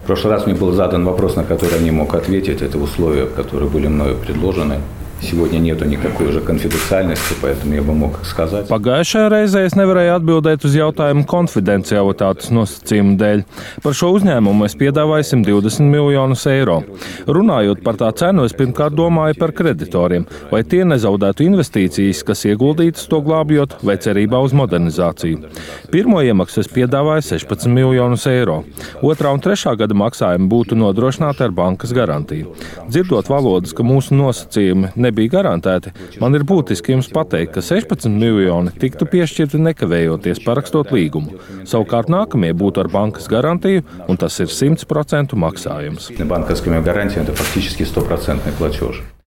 В прошлый раз мне был задан вопрос, на который я не мог ответить. Это условия, которые были мною предложены. Сегодня нету никакой уже конфиденциальности, поэтому я бы мог сказать. Pagājušajā reizē es nevarēju atbildēt uz jautājumu konfidencialitātes nosacījumu dēļ. Par šo uzņēmumu es piedāvāju 120 miljonus eiro. Runājot par tā cenu, es pirmkārt domāju par kreditoriem, vai tie nezaudētu investīcijas, kas ieguldītas to glābjot, vai cerībā uz modernizāciju. Pirmo iemaksu es piedāvāju 16 miljonus eiro. Otrā un trešā gada maksājumi būtu nodrošināti ar bankas garantiju. Dzirdot valodas, ka mūsu nosacījumi nebija garantēti, man ir būtiski jums pateikt, ka 16 miljoni tiktu piešķirti nekavējoties parakstot līgumu. Savukārt nākamie būtu ar bankas garantiju, un tas ir 100% maksājums. Банковскими гарантиями это фактически 100% платеж.